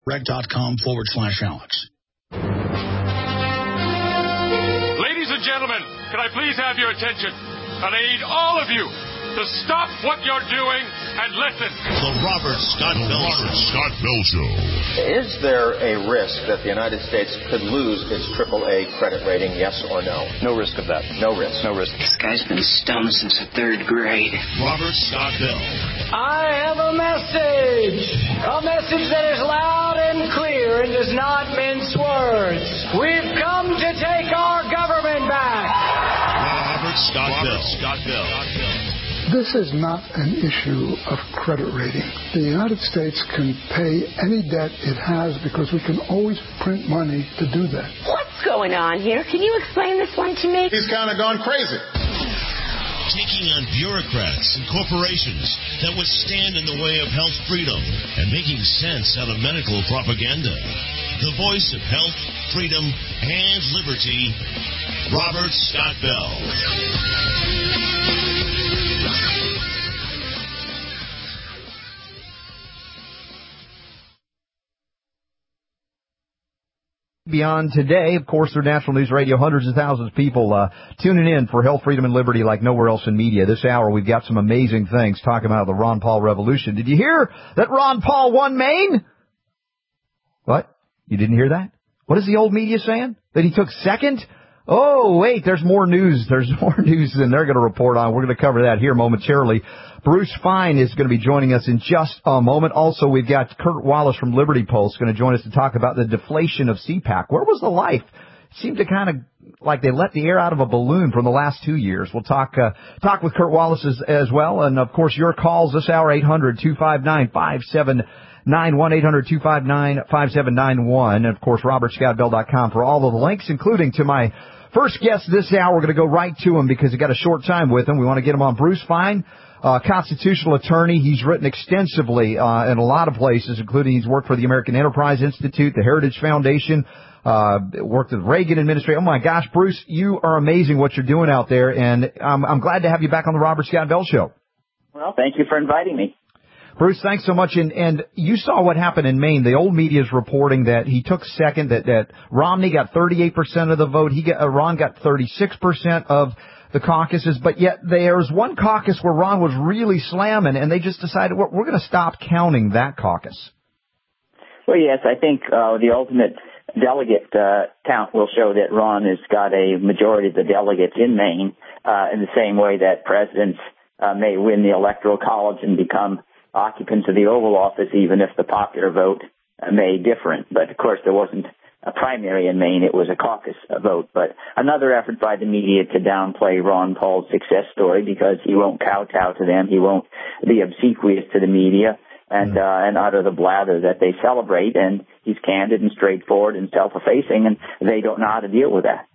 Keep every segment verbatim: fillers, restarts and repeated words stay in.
Reg.com forward slash Alex. Ladies and gentlemen, can I please have your attention? And I need all of you to stop what you're doing and listen. The Robert Scott Bell Robert Scott Bell Show. Is there a risk that the United States could lose its triple A credit rating, yes or no? No risk of that. No risk. No risk. This guy's been stoned since the third grade. Robert Scott Bell. I have a message. A message that is loud and clear and does not mince words. We've come to take our government back. Robert Scott Robert Bell. Scott Bell. This is not an issue of credit rating. The United States can pay any debt it has because we can always print money to do that. What's going on here? Can you explain this one to me? He's kind of gone crazy. Taking on bureaucrats and corporations that would stand in the way of health freedom and making sense out of medical propaganda. The voice of health, freedom, and liberty, Robert Scott Bell. Beyond today, of course, through National News Radio, hundreds of thousands of people uh, tuning in for health, freedom, and liberty like nowhere else in media. This hour, we've got some amazing things talking about the Ron Paul revolution. Did you hear that Ron Paul won Maine? What? You didn't hear that? What is the old media saying? That he took second? Oh, wait, there's more news. There's more news than they're going to report on. We're going to cover that here momentarily. Bruce Fein is going to be joining us in just a moment. Also, we've got Kurt Wallace from Liberty Pulse going to join us to talk about the deflation of C PAC. Where was the life? It seemed to kind of like they let the air out of a balloon from the last two years. We'll talk uh, talk with Kurt Wallace as, as well. And, of course, your calls this hour, eight hundred two five nine five seven nine one, eight hundred two five nine five seven nine one. And, of course, robert scott bell dot com for all of the links, including to my first guest this hour. We're going to go right to him because we've got a short time with him. We want to get him on. Bruce Fein. Uh, constitutional attorney. He's written extensively uh, in a lot of places, including he's worked for the American Enterprise Institute, the Heritage Foundation, uh, worked with the Reagan administration. Oh, my gosh, Bruce, you are amazing what you're doing out there, and um, I'm glad to have you back on the Robert Scott Bell Show. Well, thank you for inviting me. Bruce, thanks so much. And, and you saw what happened in Maine. The old media is reporting that he took second, that, that Romney got thirty-eight percent of the vote. He got, uh, Ron got thirty-six percent of the caucuses, but yet there's one caucus where Ron was really slamming, and they just decided, well, we're going to stop counting that caucus. Well, yes, I think uh, the ultimate delegate uh, count will show that Ron has got a majority of the delegates in Maine, uh, in the same way that presidents uh, may win the Electoral College and become occupants of the Oval Office, even if the popular vote uh, may differ. But, of course, there wasn't a primary in Maine. It was a caucus vote. But another effort by the media to downplay Ron Paul's success story because he won't kowtow to them. He won't be obsequious to the media and uh, and utter the blather that they celebrate. And he's candid and straightforward and self-effacing, and they don't know how to deal with that.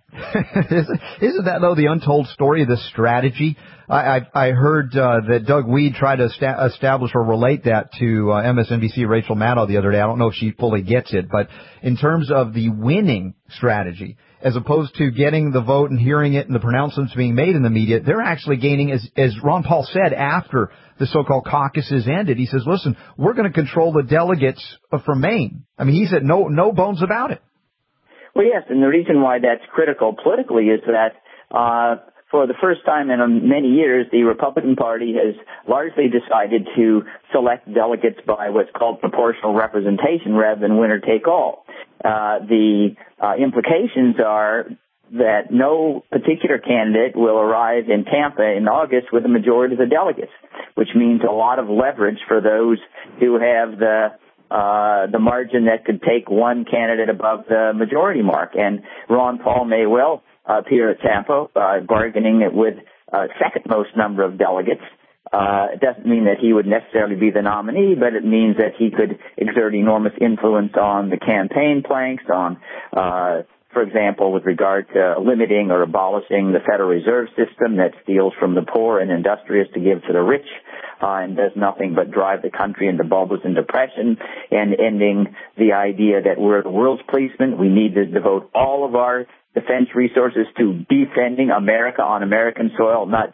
Isn't that, though, the untold story of this strategy? I, I, I heard uh, that Doug Weed tried to esta- establish or relate that to uh, M S N B C Rachel Maddow the other day. I don't know if she fully gets it, but in terms of the winning strategy, as opposed to getting the vote and hearing it and the pronouncements being made in the media, they're actually gaining, as, as Ron Paul said after the so-called caucuses ended, he says, listen, we're going to control the delegates from Maine. I mean, he said no, no bones about it. Well, yes, and the reason why that's critical politically is that uh, for the first time in many years, the Republican Party has largely decided to select delegates by what's called proportional representation rather than winner-take-all. Uh, the uh, implications are that no particular candidate will arrive in Tampa in August with a majority of the delegates, which means a lot of leverage for those who have the Uh, the margin that could take one candidate above the majority mark. And Ron Paul may well uh, appear at Tampa, uh, bargaining it with uh, second most number of delegates. Uh, it doesn't mean that he would necessarily be the nominee, but it means that he could exert enormous influence on the campaign planks, on, uh, for example, with regard to limiting or abolishing the Federal Reserve System that steals from the poor and industrious to give to the rich. Uh, and does nothing but drive the country into bubbles and depression, and ending the idea that we're the world's policemen. We need to devote all of our defense resources to defending America on American soil, not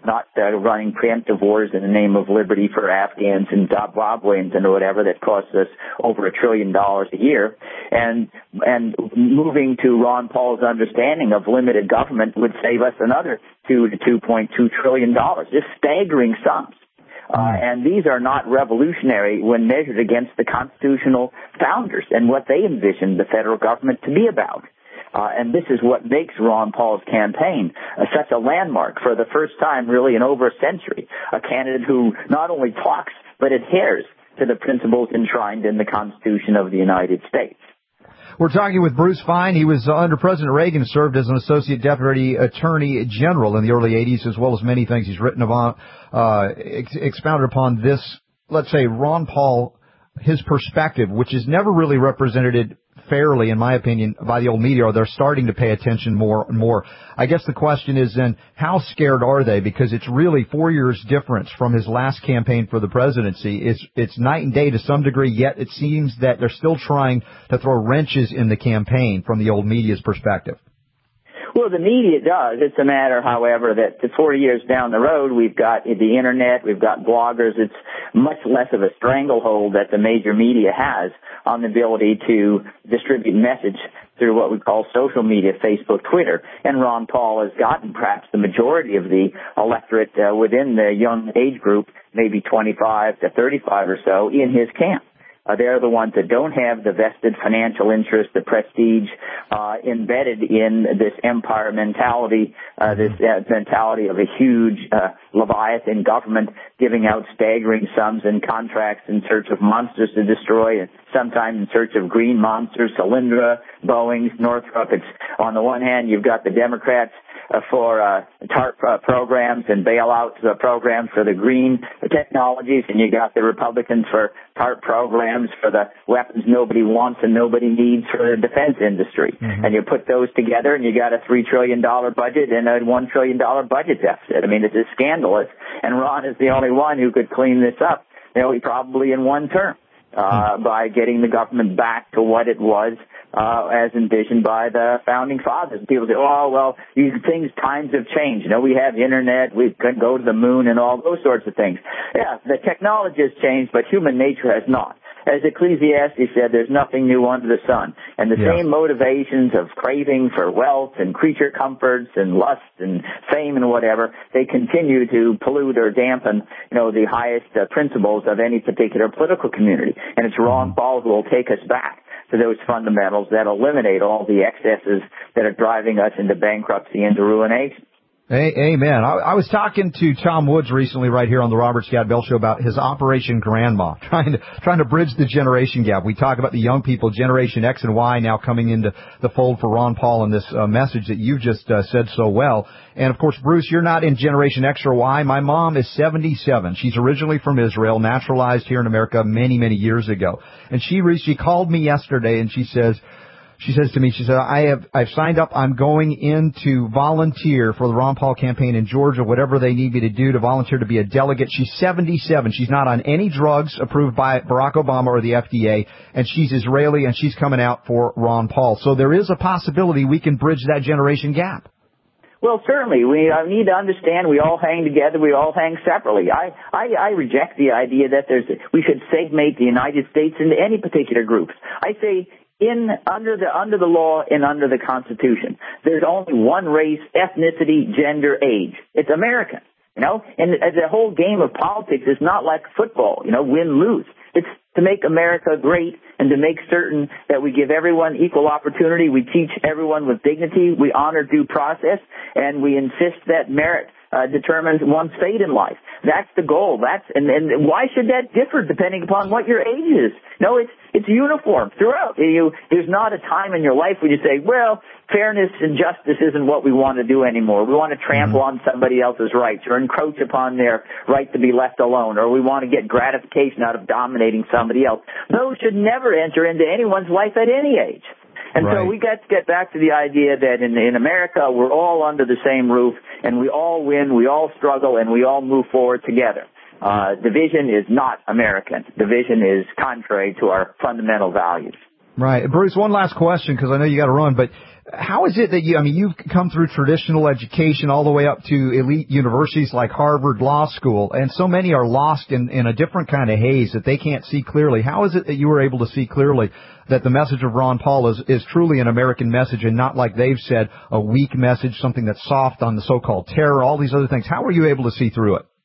not uh, running preemptive wars in the name of liberty for Afghans and Zimbabweans and whatever that costs us over a trillion dollars a year. And and moving to Ron Paul's understanding of limited government would save us another two to two point two trillion dollars. Just staggering sums. Uh, and these are not revolutionary when measured against the constitutional founders and what they envisioned the federal government to be about. Uh, and this is what makes Ron Paul's campaign uh, such a landmark for the first time really in over a century. A candidate who not only talks but adheres to the principles enshrined in the Constitution of the United States. We're talking with Bruce Fein. He was uh, under President Reagan, served as an Associate Deputy Attorney General in the early eighties, as well as many things he's written about, uh, ex- expounded upon this, let's say, Ron Paul, his perspective, which is never really represented fairly, in my opinion, by the old media, or they're starting to pay attention more and more. I guess the question is then, how scared are they? Because it's really four years difference from his last campaign for the presidency. It's, it's night and day to some degree, yet it seems that they're still trying to throw wrenches in the campaign from the old media's perspective. Well, the media does. It's a matter, however, that forty years down the road, we've got the Internet, we've got bloggers. It's much less of a stranglehold that the major media has on the ability to distribute message through what we call social media, Facebook, Twitter. And Ron Paul has gotten perhaps the majority of the electorate uh, within the young age group, maybe twenty-five to thirty-five or so, in his camp. Uh, they're the ones that don't have the vested financial interest, the prestige uh, embedded in this empire mentality, uh, this uh, mentality of a huge uh, Leviathan government giving out staggering sums and contracts in search of monsters to destroy, and sometimes in search of green monsters, Solyndra, Boeing's, Northrop. It's, on the one hand, you've got the Democrats Uh, for uh, TARP uh, programs and bailout uh, programs for the green technologies, and you got the Republicans for TARP programs for the weapons nobody wants and nobody needs for the defense industry. Mm-hmm. And you put those together, and you got a three trillion dollars budget and a one trillion dollars budget deficit. I mean, it's just scandalous, and Ron is the only one who could clean this up, you know, probably in one term. Uh, by getting the government back to what it was uh, as envisioned by the founding fathers. People say, oh, well, these things, times have changed. You know, we have internet, we can go to the moon and all those sorts of things. Yeah, the technology has changed, but human nature has not. As Ecclesiastes said, there's nothing new under the sun. And the yeah. same motivations of craving for wealth and creature comforts and lust and fame and whatever, they continue to pollute or dampen, you know, the highest uh, principles of any particular political community. And it's Ron Paul who will take us back to those fundamentals that eliminate all the excesses that are driving us into bankruptcy and to ruination. Hey, amen. I, I was talking to Tom Woods recently right here on the Robert Scott Bell Show about his Operation Grandma, trying to trying to bridge the generation gap. We talk about the young people, Generation X and Y, now coming into the fold for Ron Paul and this uh, message that you just uh, said so well. And, of course, Bruce, you're not in Generation X or Y. My mom is seventy-seven. She's originally from Israel, naturalized here in America many, many years ago. And she re- she called me yesterday, and she says... She says to me, she said, I have, I've signed up. I'm going in to volunteer for the Ron Paul campaign in Georgia, whatever they need me to do to volunteer to be a delegate. She's seventy-seven. She's not on any drugs approved by Barack Obama or the F D A, and she's Israeli, and she's coming out for Ron Paul. So there is a possibility we can bridge that generation gap. Well, certainly. We uh, need to understand we all hang together. We all hang separately. I, I, I reject the idea that there's we should segment the United States into any particular groups. I say in under the under the law and under the Constitution, there's only one race, ethnicity, gender, age. It's American. You know, and the whole game of politics is not like football, you know, win, lose. It's to make America great and to make certain that we give everyone equal opportunity. We teach everyone with dignity. We honor due process, and we insist that merit uh, determines one's fate in life. That's the goal. That's and, and why should that differ depending upon what your age is? No, it's it's uniform throughout. You, there's not a time in your life where you say, well, fairness and justice isn't what we want to do anymore. We want to trample on somebody else's rights or encroach upon their right to be left alone, or we want to get gratification out of dominating somebody else. Those should never enter into anyone's life at any age. And right. so we got to get back to the idea that in, in America, we're all under the same roof, and we all win, we all struggle, and we all move forward together. Uh, division is not American. Division is contrary to our fundamental values. Right. Bruce, one last question, because I know you got to run, but How is it that you, I mean, you've come through traditional education all the way up to elite universities like Harvard Law School, and so many are lost in, in a different kind of haze that they can't see clearly. How is it that you were able to see clearly that the message of Ron Paul is, is truly an American message and not, like they've said, a weak message, something that's soft on the so-called terror, all these other things? How were you able to see through it?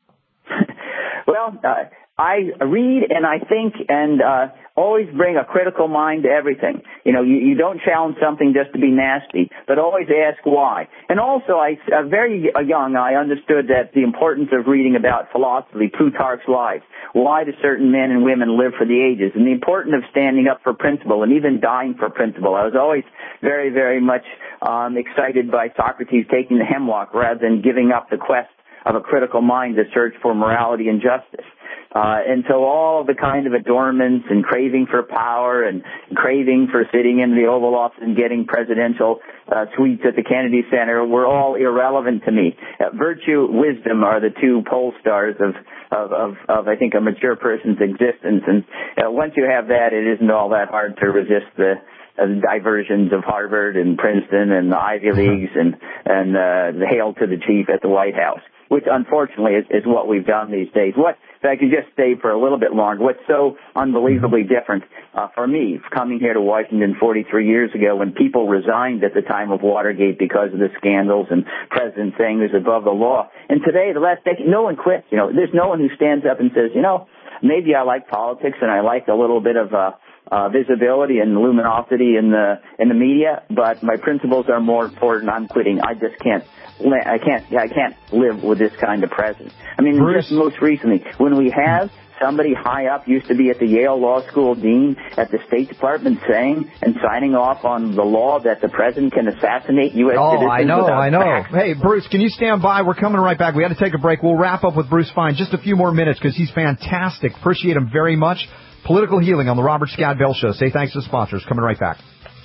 Well, uh, I read and I think and uh, always bring a critical mind to everything. You know, you, you don't challenge something just to be nasty, but always ask why. And also, I uh, very young, I understood that the importance of reading about philosophy, Plutarch's Lives. Why do certain men and women live for the ages? And the importance of standing up for principle and even dying for principle. I was always very, very much um, excited by Socrates taking the hemlock rather than giving up the quest of a critical mind to search for morality and justice. Uh, and so all the kind of adornments and craving for power and craving for sitting in the Oval Office and getting presidential uh, suites at the Kennedy Center were all irrelevant to me. Uh, virtue, wisdom are the two pole stars of, of, of, of, I think, a mature person's existence. And uh, once you have that, it isn't all that hard to resist the uh, diversions of Harvard and Princeton and the Ivy Leagues and, and uh, the hail to the chief at the White House, which unfortunately is, is what we've done these days. What, if I could just stay for a little bit longer, what's so unbelievably different uh, for me, coming here to Washington forty-three years ago when people resigned at the time of Watergate because of the scandals and presidents saying it was above the law. And today, the last decade, no one quits. You know, there's no one who stands up and says, you know, maybe I like politics and I like a little bit of uh, uh, visibility and luminosity in the in the media, but my principles are more important. I'm quitting. I just can't. I can't. I can't live with this kind of president. I mean, Bruce. Just most recently, when we have somebody high up, used to be at the Yale Law School dean at the State Department, saying and signing off on the law that the president can assassinate U S oh, citizens. Oh, I know, I know. Facts. Hey, Bruce, can you stand by? We're coming right back. We had to take a break. We'll wrap up with Bruce Fein just a few more minutes because he's fantastic. Appreciate him very much. Political Healing on the Robert Scott Bell Show. Say thanks to the sponsors. Coming right back.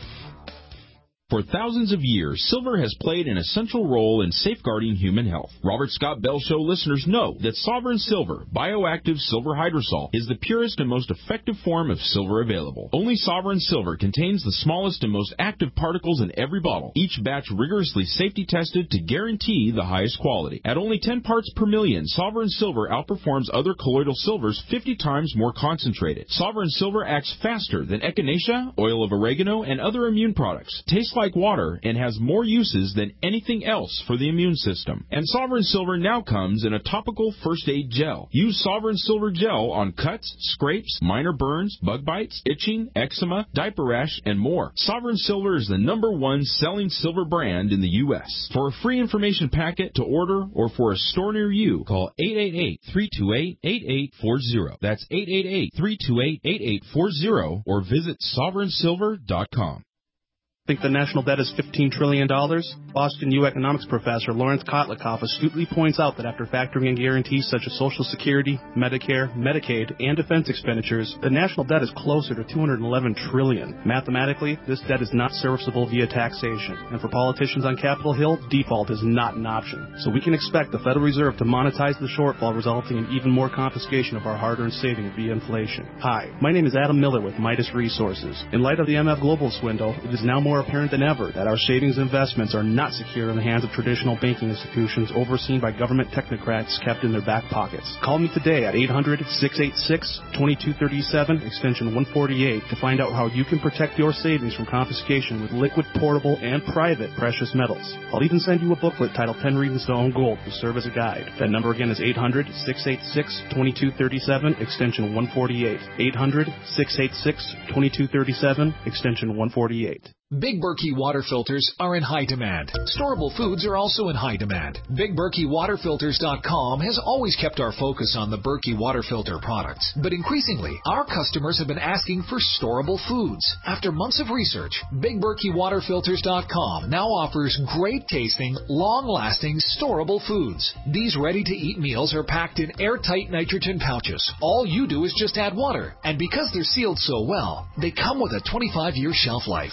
For thousands of years, silver has played an essential role in safeguarding human health. Robert Scott Bell Show listeners know that Sovereign Silver, bioactive silver hydrosol, is the purest and most effective form of silver available. Only Sovereign Silver contains the smallest and most active particles in every bottle, each batch rigorously safety tested to guarantee the highest quality. At only ten parts per million, Sovereign Silver outperforms other colloidal silvers fifty times more concentrated. Sovereign Silver acts faster than echinacea, oil of oregano, and other immune products. Tastes like water and has more uses than anything else for the immune system. And Sovereign Silver now comes in a topical first aid gel. Use Sovereign Silver gel on cuts, scrapes, minor burns, bug bites, itching, eczema, diaper rash, and more. Sovereign Silver is the number one selling silver brand in the U S For a free information packet to order or for a store near you, call eight eight eight, three two eight, eight eight four zero. That's eight eight eight, three two eight, eight eight four zero or visit sovereign silver dot com. Think the national debt is fifteen trillion dollars? Boston U economics professor Lawrence Kotlikoff astutely points out that after factoring in guarantees such as Social Security, Medicare, Medicaid, and defense expenditures, the national debt is closer to two hundred eleven trillion dollars. Mathematically, this debt is not serviceable via taxation, and for politicians on Capitol Hill, default is not an option. So we can expect the Federal Reserve to monetize the shortfall, resulting in even more confiscation of our hard-earned savings via inflation. Hi, my name is Adam Miller with Midas Resources. In light of the M F Global swindle, it is now more apparent than ever that our savings investments are not secure in the hands of traditional banking institutions overseen by government technocrats kept in their back pockets. Call me today at eight hundred, six eight six, two two three seven, extension one forty-eight to find out how you can protect your savings from confiscation with liquid, portable, and private precious metals. I'll even send you a booklet titled ten Reasons to Own Gold to serve as a guide. That number again is eight hundred, six eight six, two two three seven, extension one forty-eight. eight hundred, six eight six, two two three seven, extension one forty-eight. Big Berkey water filters are in high demand. Storable foods are also in high demand. Big Berkey Water Filters dot com has always kept our focus on the Berkey water filter products. But increasingly, our customers have been asking for storable foods. After months of research, Big Berkey Water Filters dot com now offers great tasting, long-lasting, storable foods. These ready-to-eat meals are packed in airtight nitrogen pouches. All you do is just add water. And because they're sealed so well, they come with a twenty-five year shelf life. Combined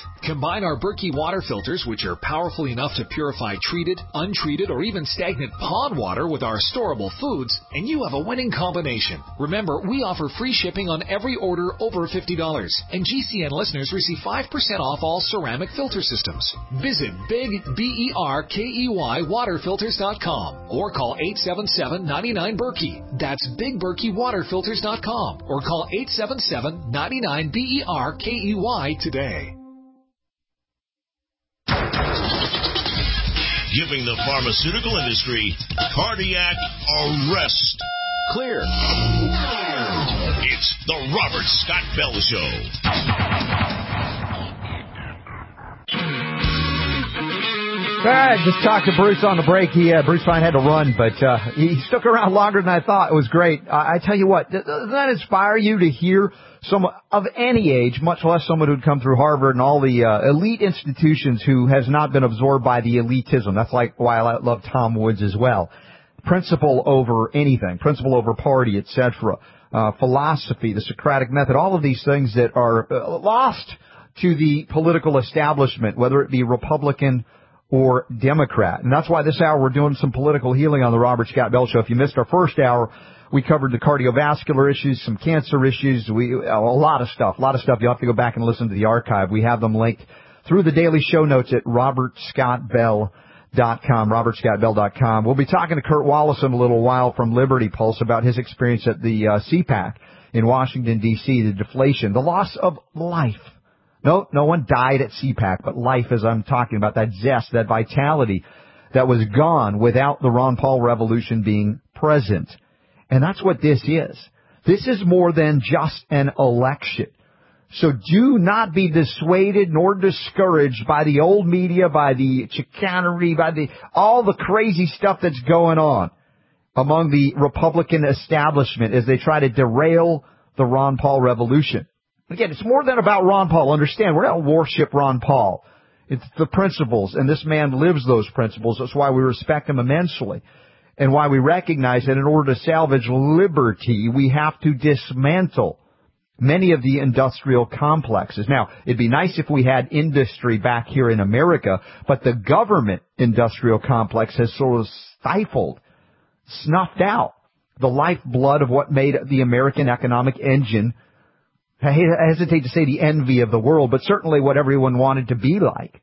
Combine our Berkey water filters, which are powerful enough to purify treated, untreated, or even stagnant pond water with our storable foods, and you have a winning combination. Remember, we offer free shipping on every order over fifty dollars, and G C N listeners receive five percent off all ceramic filter systems. Visit Big B E R K E Y water filters dot com or call eight seven seven, nine nine, Berkey. That's big berkey water filters dot com or call eight seven seven, nine nine, B E R K E Y today. Giving the pharmaceutical industry cardiac arrest. Clear. It's the Robert Scott Bell Show. All right, just talked to Bruce on the break. He, uh, Bruce Fine had to run, but uh, he stuck around longer than I thought. It was great. I, I tell you what, doesn't that inspire you to hear someone of any age, much less someone who'd come through Harvard and all the uh, elite institutions who has not been absorbed by the elitism? That's like why I love Tom Woods as well. Principle over anything, principle over party, et cetera. Uh, philosophy, the Socratic method, all of these things that are uh, lost to the political establishment, whether it be Republican or Democrat. And that's why this hour we're doing some political healing on the Robert Scott Bell Show. If you missed our first hour, we covered the cardiovascular issues, some cancer issues, we a lot of stuff, a lot of stuff. You'll have to go back and listen to the archive. We have them linked through the daily show notes at robert scott bell dot com, robert scott bell dot com. We'll be talking to Kurt Wallace in a little while from Liberty Pulse about his experience at the uh, C PAC in Washington, D C, the deflation, the loss of life. No, no one died at C PAC, but life, as I'm talking about, that zest, that vitality that was gone without the Ron Paul revolution being present. And that's what this is. This is more than just an election. So do not be dissuaded nor discouraged by the old media, by the chicanery, by the all the crazy stuff that's going on among the Republican establishment as they try to derail the Ron Paul revolution. Again, it's more than about Ron Paul. Understand, we're not worship Ron Paul. It's the principles, and this man lives those principles. That's why we respect him immensely, and why we recognize that in order to salvage liberty, we have to dismantle many of the industrial complexes. Now, it'd be nice if we had industry back here in America, but the government industrial complex has sort of stifled, snuffed out the lifeblood of what made the American economic engine, I hesitate to say the envy of the world, but certainly what everyone wanted to be like.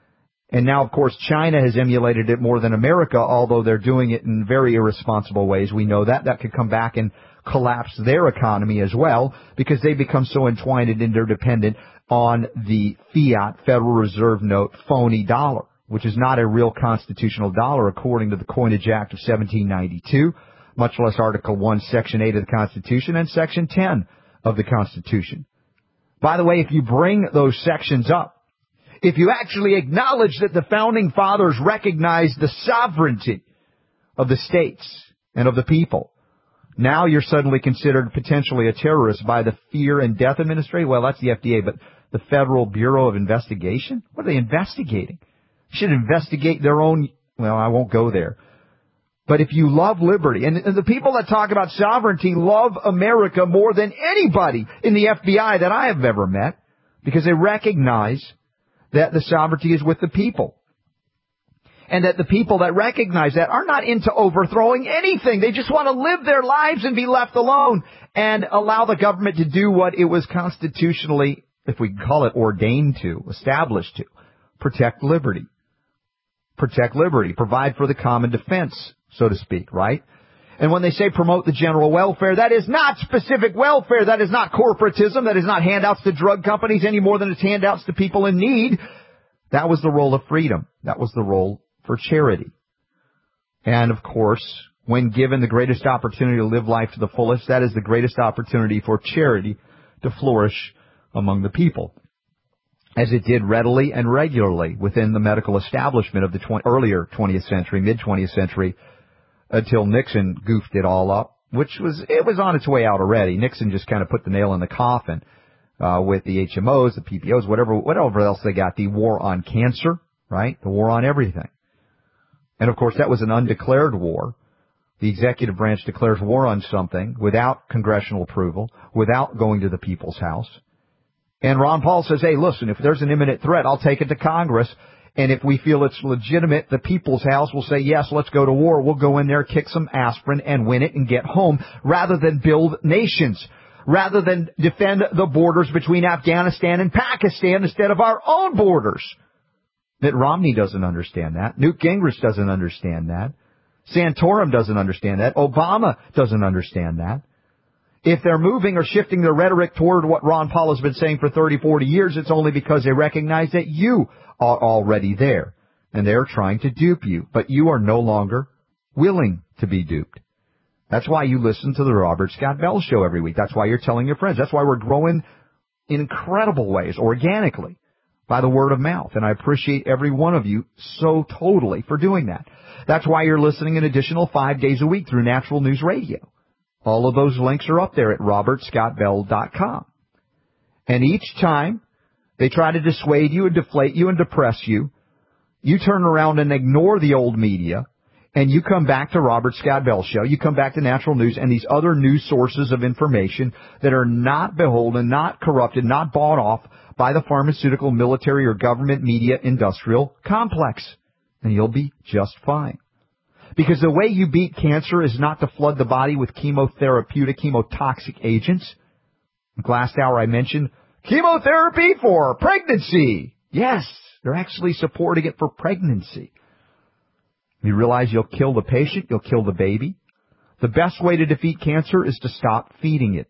And now, of course, China has emulated it more than America, although they're doing it in very irresponsible ways. We know that. That could come back and collapse their economy as well, because they become so entwined and interdependent on the fiat Federal Reserve note phony dollar, which is not a real constitutional dollar according to the Coinage Act of seventeen ninety-two, much less Article one, Section eight of the Constitution and Section ten of the Constitution. By the way, if you bring those sections up, if you actually acknowledge that the Founding Fathers recognized the sovereignty of the states and of the people, now you're suddenly considered potentially a terrorist by the Fear and Death Administration. Well, that's the F D A, but the Federal Bureau of Investigation? What are they investigating? Should investigate their own, well, I won't go there. But if you love liberty, and the people that talk about sovereignty love America more than anybody in the F B I that I have ever met, because they recognize that the sovereignty is with the people. And that the people that recognize that are not into overthrowing anything. They just want to live their lives and be left alone and allow the government to do what it was constitutionally, if we can call it ordained to, established to, protect liberty. Protect liberty, provide for the common defense, so to speak, right? And when they say promote the general welfare, that is not specific welfare. That is not corporatism. That is not handouts to drug companies any more than it's handouts to people in need. That was the role of freedom. That was the role for charity. And, of course, when given the greatest opportunity to live life to the fullest, that is the greatest opportunity for charity to flourish among the people, as it did readily and regularly within the medical establishment of the tw- earlier twentieth century, mid-twentieth century, until Nixon goofed it all up, which was, it was on its way out already. Nixon just kind of put the nail in the coffin uh, with the H M Os, the P P Os, whatever, whatever else they got, the war on cancer, right? The war on everything. And, of course, that was an undeclared war. The executive branch declares war on something without congressional approval, without going to the people's house. And Ron Paul says, hey, listen, if there's an imminent threat, I'll take it to Congress. And if we feel it's legitimate, the People's House will say, yes, let's go to war. We'll go in there, kick some aspirin, and win it and get home, rather than build nations, rather than defend the borders between Afghanistan and Pakistan instead of our own borders. Mitt Romney doesn't understand that. Newt Gingrich doesn't understand that. Santorum doesn't understand that. Obama doesn't understand that. If they're moving or shifting their rhetoric toward what Ron Paul has been saying for thirty, forty years, it's only because they recognize that you are already there, and they're trying to dupe you, but you are no longer willing to be duped. That's why you listen to the Robert Scott Bell Show every week. That's why you're telling your friends. That's why we're growing in incredible ways, organically, by the word of mouth, and I appreciate every one of you so totally for doing that. That's why you're listening an additional five days a week through Natural News Radio. All of those links are up there at robert scott bell dot com. And each time they try to dissuade you and deflate you and depress you, you turn around and ignore the old media, and you come back to Robert Scott Bell Show. You come back to Natural News and these other news sources of information that are not beholden, not corrupted, not bought off by the pharmaceutical, military, or government media industrial complex. And you'll be just fine. Because the way you beat cancer is not to flood the body with chemotherapeutic, chemotoxic agents. Last hour I mentioned chemotherapy for pregnancy. Yes, they're actually supporting it for pregnancy. You realize you'll kill the patient, you'll kill the baby. The best way to defeat cancer is to stop feeding it.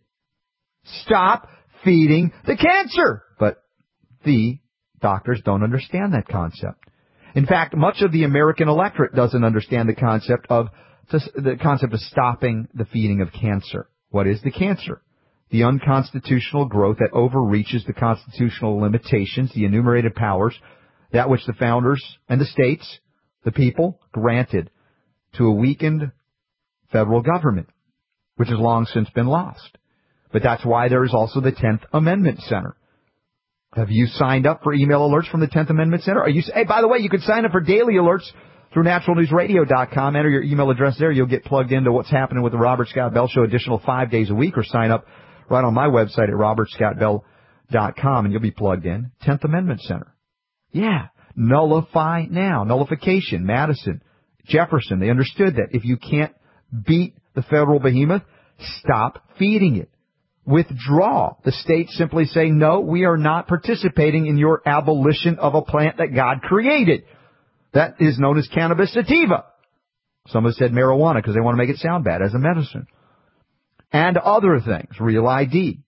Stop feeding the cancer. But the doctors don't understand that concept. In fact, much of the American electorate doesn't understand the concept of the concept of stopping the feeding of cancer. What is the cancer? The unconstitutional growth that overreaches the constitutional limitations, the enumerated powers, that which the founders and the states, the people, granted to a weakened federal government, which has long since been lost. But that's why there is also the tenth Amendment Center. Have you signed up for email alerts from the tenth Amendment Center? Are you? Hey, by the way, you can sign up for daily alerts through natural news radio dot com. Enter your email address there. You'll get plugged into what's happening with the Robert Scott Bell Show additional five days a week, or sign up right on my website at robert scott bell dot com, and you'll be plugged in. tenth Amendment Center. Yeah. Nullify now. Nullification. Madison, Jefferson, they understood that. If you can't beat the federal behemoth, stop feeding it. Withdraw. The states simply say, no, we are not participating in your abolition of a plant that God created. That is known as cannabis sativa. Some have said marijuana because they want to make it sound bad as a medicine. And other things. Real I D.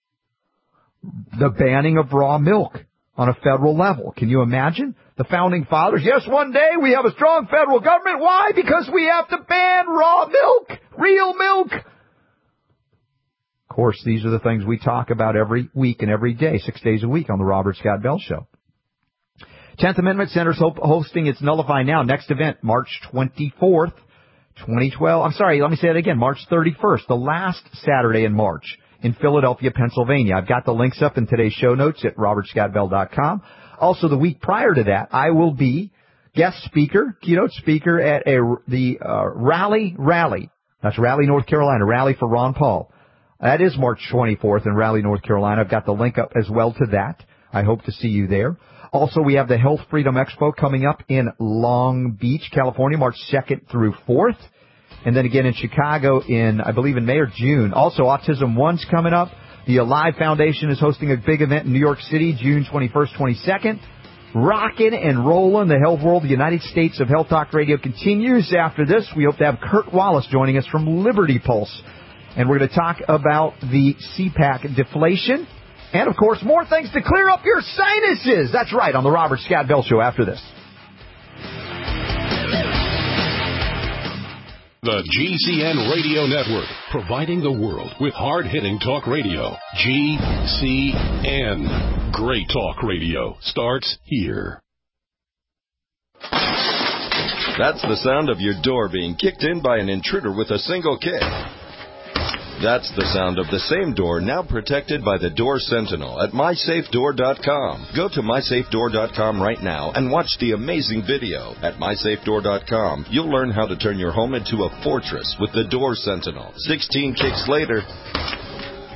The banning of raw milk on a federal level. Can you imagine? The founding fathers, yes, one day we have a strong federal government. Why? Because we have to ban raw milk. Real milk. Of course, these are the things we talk about every week and every day, six days a week on the Robert Scott Bell Show. tenth Amendment Center is hosting its Nullify Now next event, March twenty-fourth, twenty twelve. I'm sorry, let me say that again, March thirty-first, the last Saturday in March in Philadelphia, Pennsylvania. I've got the links up in today's show notes at robert scott bell dot com. Also, the week prior to that, I will be guest speaker, keynote speaker at a the uh, Rally Rally. That's Raleigh, North Carolina, Rally for Ron Paul. That is March twenty-fourth in Raleigh, North Carolina. I've got the link up as well to that. I hope to see you there. Also, we have the Health Freedom Expo coming up in Long Beach, California, March second through fourth. And then again in Chicago in, I believe, in May or June. Also, Autism One's coming up. The Alive Foundation is hosting a big event in New York City, June twenty-first, twenty-second. Rockin' and rollin', the health world, the United States of Health Talk Radio continues. After this, we hope to have Kurt Wallace joining us from Liberty Pulse. And we're going to talk about the C PAC deflation. And, of course, more things to clear up your sinuses. That's right, on the Robert Scott Bell Show after this. The G C N Radio Network, providing the world with hard-hitting talk radio. G C N. Great talk radio starts here. That's the sound of your door being kicked in by an intruder with a single kick. That's the sound of the same door now protected by the Door Sentinel at my safe door dot com. Go to my safe door dot com right now and watch the amazing video. At my safe door dot com, you'll learn how to turn your home into a fortress with the Door Sentinel. sixteen kicks later,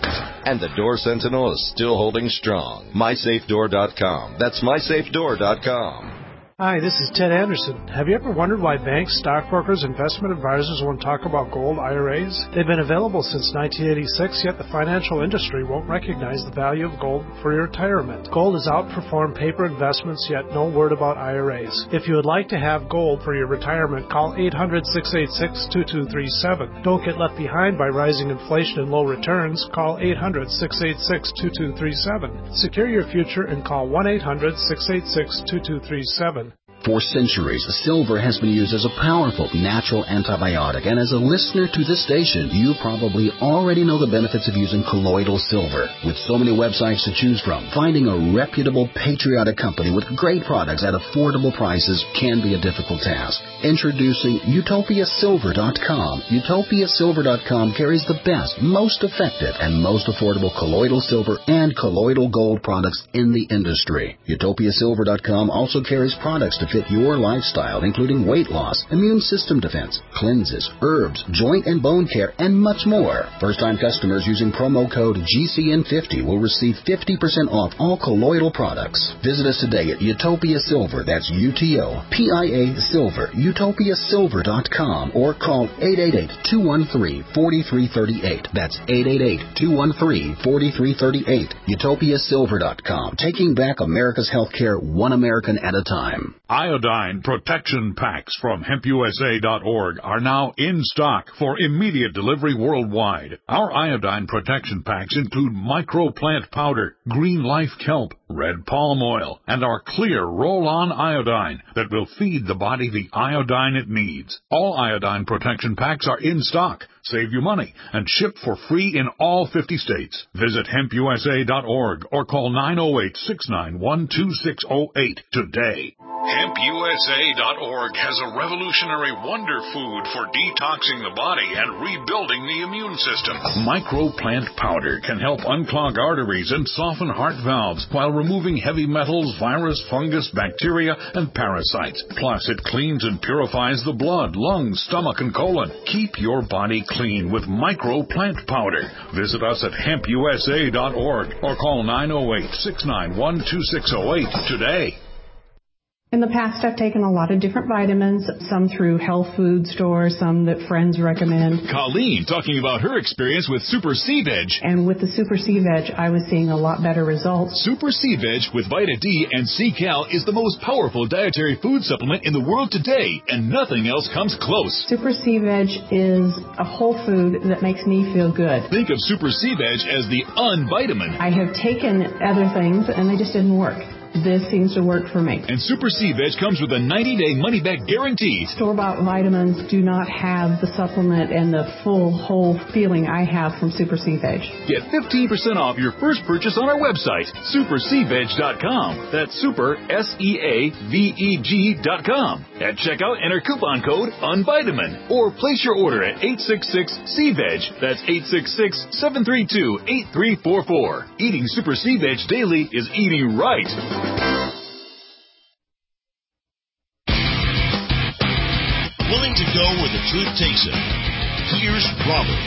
And the Door Sentinel is still holding strong. my safe door dot com. That's my safe door dot com. Hi, this is Ted Anderson. Have you ever wondered why banks, stockbrokers, investment advisors won't talk about gold I R As? They've been available since nineteen eighty-six, yet the financial industry won't recognize the value of gold for your retirement. Gold has outperformed paper investments, yet no word about I R As. If you would like to have gold for your retirement, call eight hundred, six eight six, two two three seven. Don't get left behind by rising inflation and low returns. Call eight hundred, six eight six, two two three seven. Secure your future and call one eight hundred, six eight six, two two three seven. For centuries, silver has been used as a powerful natural antibiotic, and as a listener to this station, you probably already know the benefits of using colloidal silver. With so many websites to choose from, finding a reputable, patriotic company with great products at affordable prices can be a difficult task. Introducing Utopia Silver dot com. Utopia Silver dot com carries the best, most effective, and most affordable colloidal silver and colloidal gold products in the industry. Utopia Silver dot com also carries products to fit your lifestyle, including weight loss, immune system defense, cleanses, herbs, joint and bone care, and much more. First-time customers using promo code G C N fifty will receive fifty percent off all colloidal products. Visit us today at Utopia Silver, that's U T O P I A Silver, Utopia Silver dot com, or call eight eight eight, two one three, four three three eight. That's eight eight eight, two one three, four three three eight. Utopia Silver dot com, taking back America's healthcare one American at a time. Iodine protection packs from hemp U S A dot org are now in stock for immediate delivery worldwide. Our iodine protection packs include microplant powder, green life kelp, red palm oil, and our clear roll-on iodine that will feed the body the iodine it needs. All iodine protection packs are in stock, save you money, and ship for free in all fifty states. Visit hemp U S A dot org or call nine oh eight, six nine one, two six oh eight today. hemp U S A dot org has a revolutionary wonder food for detoxing the body and rebuilding the immune system. Microplant powder can help unclog arteries and soften heart valves while removing heavy metals, virus, fungus, bacteria, and parasites. Plus, it cleans and purifies the blood, lungs, stomach, and colon. Keep your body clean with microplant powder. Visit us at hemp U S A dot org or call nine oh eight, six nine one, two six oh eight today. In the past, I've taken a lot of different vitamins, some through health food stores, some that friends recommend. Colleen talking about her experience with Super C-Veg. And with the Super C-Veg, I was seeing a lot better results. Super C-Veg with Vita D and C-Cal is the most powerful dietary food supplement in the world today, and nothing else comes close. Super C-Veg is a whole food that makes me feel good. Think of Super C-Veg as the unvitamin. I have taken other things, and they just didn't work. This seems to work for me. And Super C-Veg comes with a ninety-day money-back guarantee. Store-bought vitamins do not have the supplement and the full, whole feeling I have from Super C-Veg. Get fifteen percent off your first purchase on our website, super c veg dot com. That's super, S E A V E G dot com. At checkout, enter coupon code UNVITAMIN. Or place your order at eight six six C veg. That's eight six six, seven three two, eight three four four. Eating Super C-Veg daily is eating right. Willing to go where the truth takes him. Here's Robert.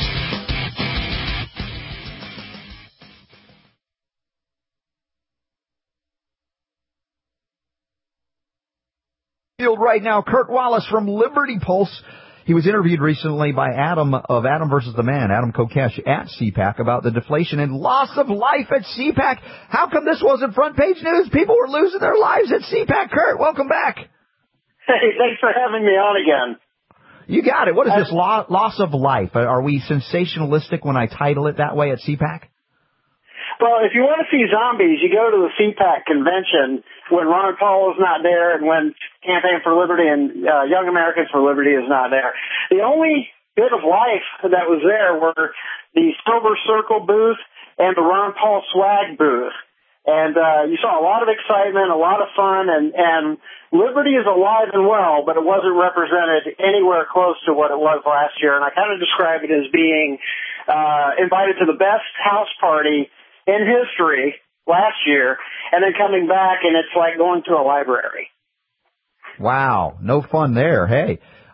Field right now, Kurt Wallace from Liberty Pulse. He was interviewed recently by Adam of Adam versus the Man, Adam Kokesh at C PAC, about the deflation and loss of life at C PAC. How come this wasn't front page news? People were losing their lives at C PAC. Kurt, welcome back. Hey, thanks for having me on again. You got it. What is this lo- loss of life? Are we sensationalistic when I title it that way at C PAC? Well, if you want to see zombies, you go to the C PAC convention when Ron Paul is not there and when Campaign for Liberty and uh, Young Americans for Liberty is not there. The only bit of life that was there were the Silver Circle booth and the Ron Paul swag booth. And uh, you saw a lot of excitement, a lot of fun, and, and Liberty is alive and well, but it wasn't represented anywhere close to what it was last year. And I kind of describe it as being uh, invited to the best house party in history last year, and then coming back, and it's like going to a library. Wow, no fun there. Hey,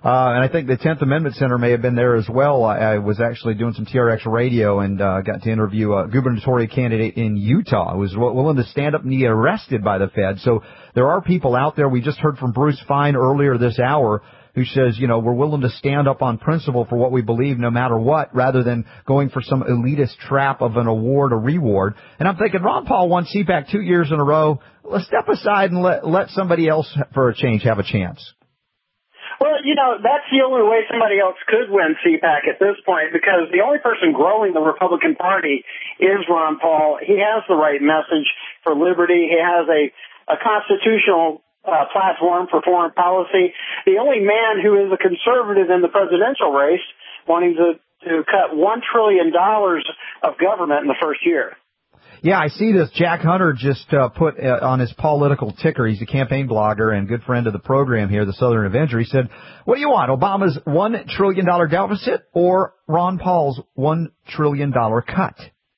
Uh, and I think the tenth Amendment Center may have been there as well. I, I was actually doing some T R X radio and uh, got to interview a gubernatorial candidate in Utah who was willing to stand up and be arrested by the Fed. So there are people out there. We just heard from Bruce Fine earlier this hour who says, you know, we're willing to stand up on principle for what we believe no matter what, rather than going for some elitist trap of an award or reward. And I'm thinking, Ron Paul won C PAC two years in a row. Let's step aside and let, let somebody else, for a change, have a chance. Well, you know, that's the only way somebody else could win C PAC at this point, because the only person growing the Republican Party is Ron Paul. He has the right message for liberty. He has a, a constitutional uh, platform for foreign policy. The only man who is a conservative in the presidential race, wanting to, to cut one trillion dollars of government in the first year. Yeah, I see this. Jack Hunter just uh, put uh, on his political ticker, he's a campaign blogger and good friend of the program here, the Southern Avenger. He said, what do you want, Obama's one trillion dollars deficit or Ron Paul's one trillion dollars cut?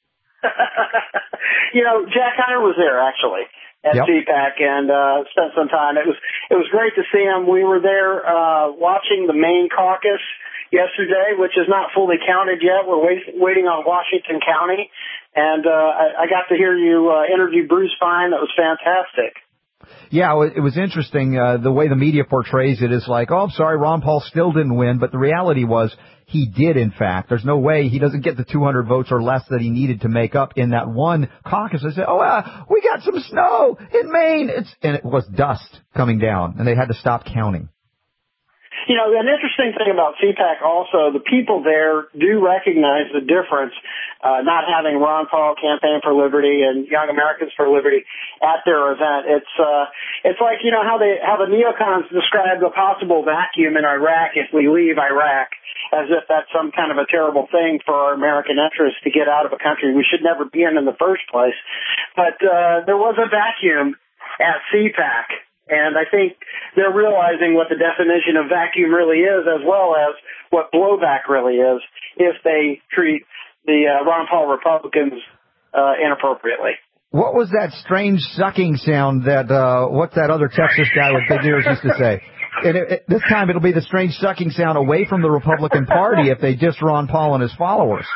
You know, Jack Hunter was there, actually, at yep. C PAC and uh, spent some time. It was it was great to see him. We were there uh, watching the Maine caucus yesterday, which is not fully counted yet. We're wait, waiting on Washington County. And uh, I, I got to hear you uh, interview Bruce Fine. That was fantastic. Yeah, it was interesting. Uh, the way the media portrays it is like, oh, I'm sorry, Ron Paul still didn't win. But the reality was he did, in fact. There's no way he doesn't get the two hundred votes or less that he needed to make up in that one caucus. I said, oh, uh, we got some snow in Maine. It's, and it was dust coming down, and they had to stop counting. You know, an interesting thing about C PAC also, the people there do recognize the difference, uh, not having Ron Paul, Campaign for Liberty, and Young Americans for Liberty at their event. It's, uh, it's like, you know, how they, how the neocons describe the possible vacuum in Iraq if we leave Iraq, as if that's some kind of a terrible thing for our American interests to get out of a country we should never be in in the first place. But, uh, there was a vacuum at C PAC. And I think they're realizing what the definition of vacuum really is, as well as what blowback really is, if they treat the uh, Ron Paul Republicans uh, inappropriately. What was that strange sucking sound that, uh, what's that other Texas guy with big ears used to say? And it, it, this time it'll be the strange sucking sound away from the Republican Party if they diss Ron Paul and his followers.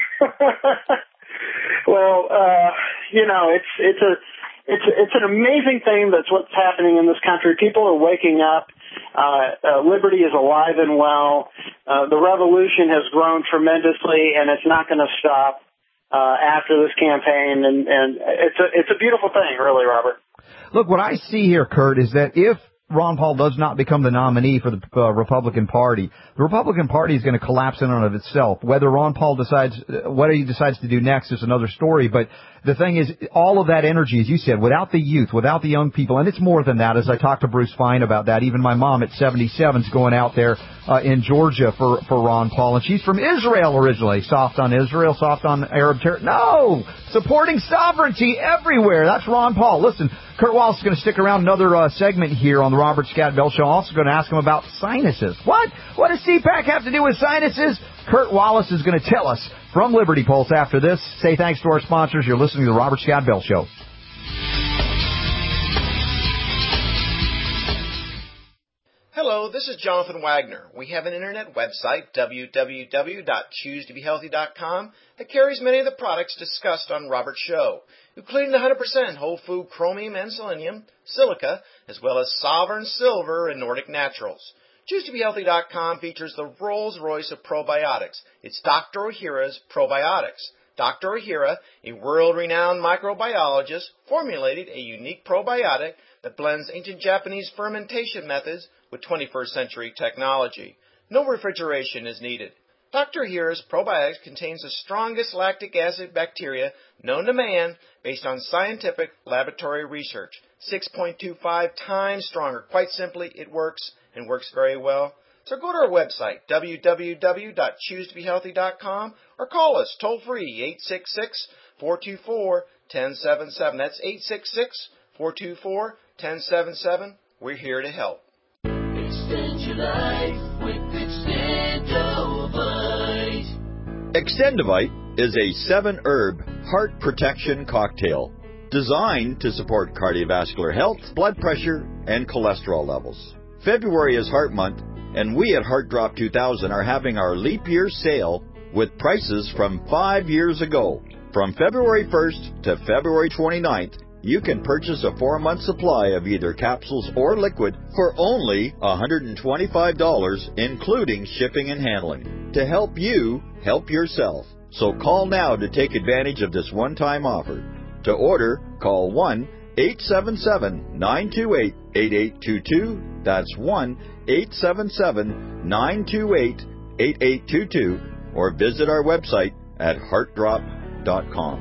Well, uh, you know, it's, it's a, It's it's an amazing thing that's what's happening in this country. People are waking up. Uh, uh, liberty is alive and well. Uh, the revolution has grown tremendously, and it's not going to stop uh, after this campaign. And, and it's a it's a beautiful thing, really, Robert. Look, what I see here, Kurt, is that if Ron Paul does not become the nominee for the uh, Republican Party, the Republican Party is going to collapse in and of itself. Whether Ron Paul decides, what he decides to do next is another story. But the thing is, all of that energy, as you said, without the youth, without the young people, and it's more than that, as I talked to Bruce Fine about that. Even my mom at seventy-seven is going out there uh, in Georgia for, for Ron Paul, and she's from Israel originally. Soft on Israel, soft on Arab territory. No! Supporting sovereignty everywhere. That's Ron Paul. Listen, Kurt Wallace is going to stick around another uh, segment here on the Robert Scott Bell Show. I'm also going to ask him about sinuses. What? What does C PAC have to do with sinuses? Kurt Wallace is going to tell us from Liberty Pulse after this. Say thanks to our sponsors. You're listening to the Robert Scott Bell Show. Hello, this is Jonathan Wagner. We have an internet website, w w w dot choose to be healthy dot com, that carries many of the products discussed on Robert's show, including the one hundred percent whole food chromium and selenium, silica, as well as Sovereign Silver and Nordic Naturals. choose to be healthy dot com features the Rolls-Royce of probiotics. It's Doctor Ohhira's Probiotics. Doctor Ohhira, a world-renowned microbiologist, formulated a unique probiotic that blends ancient Japanese fermentation methods with twenty-first century technology. No refrigeration is needed. Doctor Ohhira's Probiotics contains the strongest lactic acid bacteria known to man based on scientific laboratory research. six point two five times stronger. Quite simply, it works and works very well. So go to our website, w w w dot choose to be healthy dot com, or call us toll-free, eight six six, four two four, one zero seven seven. That's eight six six, four two four, one zero seven seven. We're here to help. Extend your life with Extendovite. Extendovite is a seven-herb heart protection cocktail designed to support cardiovascular health, blood pressure, and cholesterol levels. February is Heart Month, And we at Heart Drop two thousand are having our leap year sale with prices from five years ago. From February first to February twenty-ninth, you can purchase a four-month supply of either capsules or liquid for only one hundred twenty-five dollars, including shipping and handling, to help you help yourself. So call now to take advantage of this one-time offer. To order, call one eight seven seven, nine two eight, eight eight two two. That's one eight seven seven, nine two eight, eight eight two two. Or visit our website at heart drop dot com.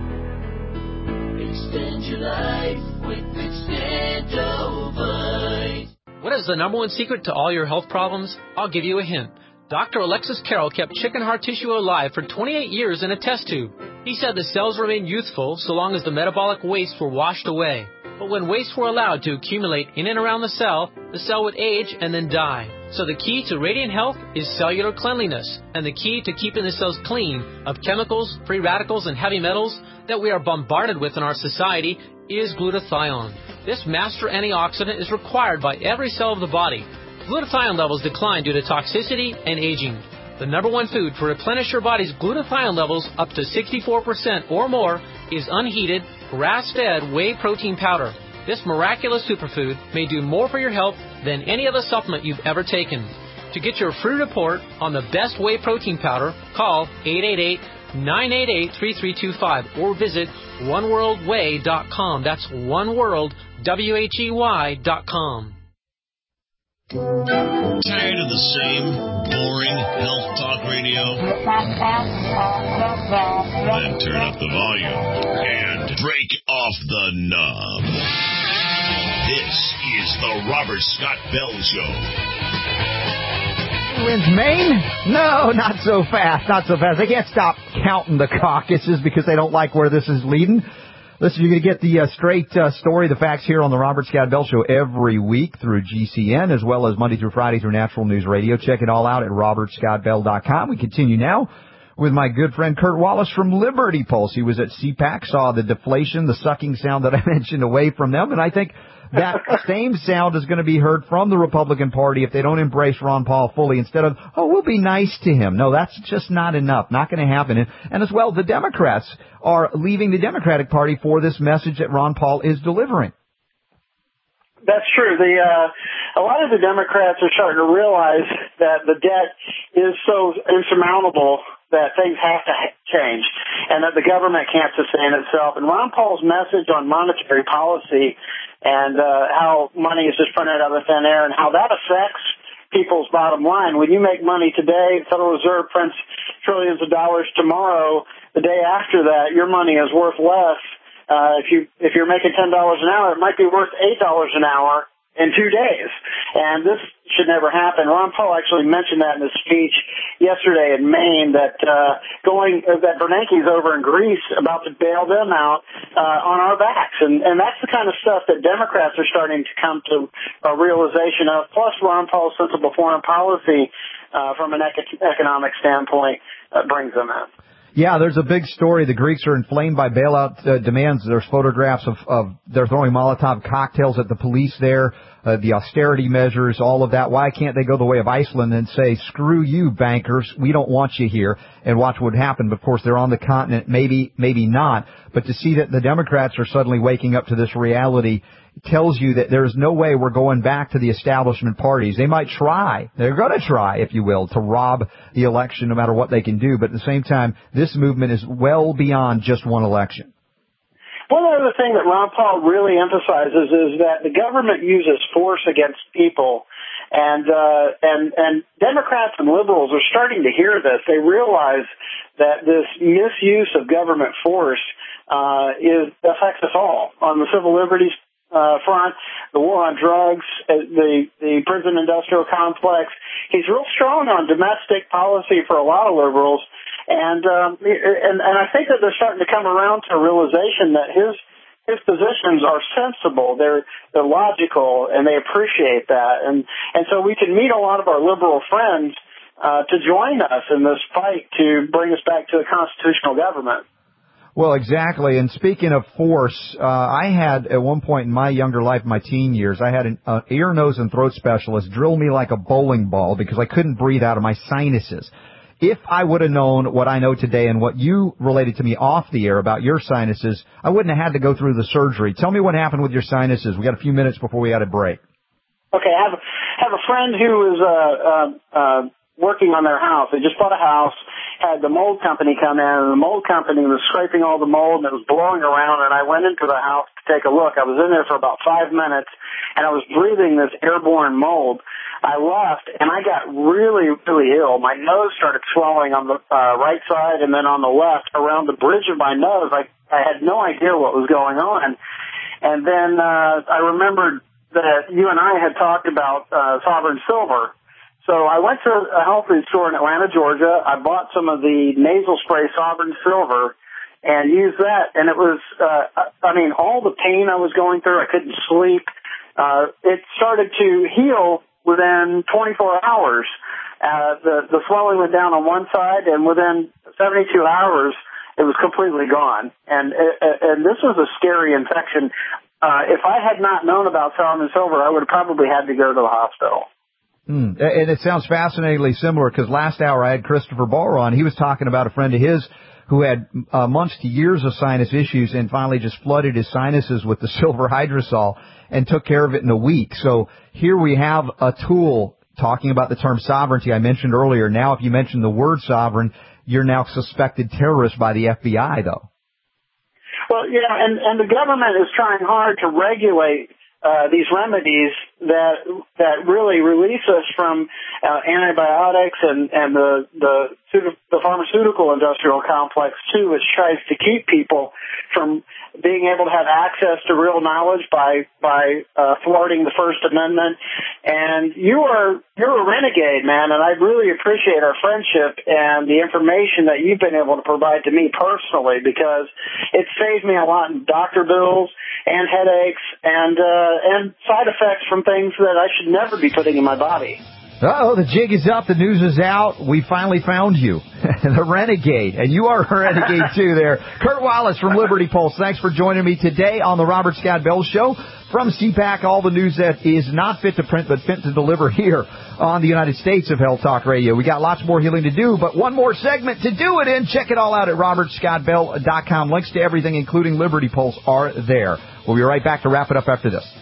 Extend your life with Extendovite. What is the number one secret to all your health problems? I'll give you a hint. Doctor Alexis Carroll kept chicken heart tissue alive for twenty-eight years in a test tube. He said the cells remained youthful so long as the metabolic wastes were washed away. But when wastes were allowed to accumulate in and around the cell, the cell would age and then die. So the key to radiant health is cellular cleanliness, and the key to keeping the cells clean of chemicals, free radicals, and heavy metals that we are bombarded with in our society is glutathione. This master antioxidant is required by every cell of the body. Glutathione levels decline due to toxicity and aging. The number one food to replenish your body's glutathione levels up to sixty-four percent or more is unheated, grass-fed whey protein powder. This miraculous superfood may do more for your health than any other supplement you've ever taken. To get your free report on the best whey protein powder, call eight eight eight, nine eight eight, three three two five or visit one world whey dot com. That's oneworld, W H E Y dot com. Tired of the same boring health talk radio? Then turn up the volume and break off the knob. This is the Robert Scott Bell Show. Wins Maine? No, not so fast, not so fast. They can't stop counting the caucuses because they don't like where this is leading. Listen, you're going to get the uh, straight uh, story, the facts here on the Robert Scott Bell Show every week through G C N, as well as Monday through Friday through Natural News Radio. Check it all out at robert scott bell dot com. We continue now with my good friend Kurt Wallace from Liberty Pulse. He was at C PAC, saw the deflation, the sucking sound that I mentioned away from them, and I think that same sound is going to be heard from the Republican Party if they don't embrace Ron Paul fully instead of, oh, we'll be nice to him. No, that's just not enough. Not going to happen. And, and as well, the Democrats are leaving the Democratic Party for this message that Ron Paul is delivering. That's true. The uh, a lot of the Democrats are starting to realize that the debt is so insurmountable that things have to change and that the government can't sustain itself. And Ron Paul's message on monetary policy and uh, how money is just printed out of thin air and how that affects people's bottom line. When you make money today, the Federal Reserve prints trillions of dollars tomorrow. The day after that, your money is worth less. Uh, if you if you're making ten dollars an hour, it might be worth eight dollars an hour in two days. And this should never happen. Ron Paul actually mentioned that in his speech yesterday in Maine, that uh, going uh, that Bernanke's over in Greece about to bail them out uh, on our backs. And, and that's the kind of stuff that Democrats are starting to come to a realization of, plus Ron Paul's sensible foreign policy uh, from an ec- economic standpoint uh, brings them in. Yeah, there's a big story. The Greeks are inflamed by bailout uh, demands. There's photographs of, of they're throwing Molotov cocktails at the police there, uh, the austerity measures, all of that. Why can't they go the way of Iceland and say, screw you, bankers, we don't want you here, and watch what would happen? But of course, they're on the continent, maybe, maybe not. But to see that the Democrats are suddenly waking up to this reality tells you that there's no way we're going back to the establishment parties. They might try. They're going to try, if you will, to rob the election no matter what they can do. But at the same time, this movement is well beyond just one election. One other thing that Ron Paul really emphasizes is that the government uses force against people. And, uh, and, and Democrats and liberals are starting to hear this. They realize that this misuse of government force, uh, is, affects us all on the civil liberties Uh, front, the war on drugs, uh, the the prison industrial complex. He's real strong on domestic policy for a lot of liberals, and um, and and I think that they're starting to come around to a realization that his his positions are sensible, they're they're logical, and they appreciate that, and and so we can meet a lot of our liberal friends uh, to join us in this fight to bring us back to a constitutional government. Well, exactly. And speaking of force, uh, I had at one point in my younger life, my teen years, I had an uh, ear, nose, and throat specialist drill me like a bowling ball because I couldn't breathe out of my sinuses. If I would have known what I know today and what you related to me off the air about your sinuses, I wouldn't have had to go through the surgery. Tell me what happened with your sinuses. We got a few minutes before we had a break. Okay, I have, have a friend who was uh, uh, uh, working on their house. They just bought a house, had the mold company come in, and the mold company was scraping all the mold, and it was blowing around, and I went into the house to take a look. I was in there for about five minutes, and I was breathing this airborne mold. I left, and I got really, really ill. My nose started swelling on the uh, right side, and then on the left, around the bridge of my nose. I, I had no idea what was going on. And then uh, I remembered that you and I had talked about uh, Sovereign Silver. So I went to a health food store in Atlanta, Georgia. I bought some of the nasal spray Sovereign Silver and used that. And it was, uh, I mean, all the pain I was going through, I couldn't sleep. Uh, it started to heal within twenty-four hours. Uh, the, the swelling went down on one side, and within seventy-two hours, it was completely gone. And, and this was a scary infection. Uh, if I had not known about Sovereign Silver, I would have probably had to go to the hospital. Mm. And it sounds fascinatingly similar because last hour I had Christopher Barr on. He was talking about a friend of his who had uh, months to years of sinus issues and finally just flooded his sinuses with the silver hydrosol and took care of it in a week. So here we have a tool talking about the term sovereignty I mentioned earlier. Now, if you mention the word sovereign, you're now suspected terrorist by the F B I, though. Well, yeah, and, and the government is trying hard to regulate uh, these remedies that that really release us from uh, antibiotics and, and the, the the pharmaceutical industrial complex, too, which tries to keep people from being able to have access to real knowledge by by uh, thwarting the First Amendment. And you are you're a renegade, man, and I really appreciate our friendship and the information that you've been able to provide to me personally, because it saved me a lot in doctor bills and headaches and uh, and side effects from things that I should never be putting in my body. Uh-oh, the jig is up, the news is out, we finally found you, the renegade, and you are a renegade too there. Kurt Wallace from Liberty Pulse, thanks for joining me today on the Robert Scott Bell Show. From C PAC, all the news that is not fit to print but fit to deliver here on the United States of Health Talk Radio. We got lots more healing to do, but one more segment to do it in. Check it all out at robert scott bell dot com. Links to everything, including Liberty Pulse, are there. We'll be right back to wrap it up after this.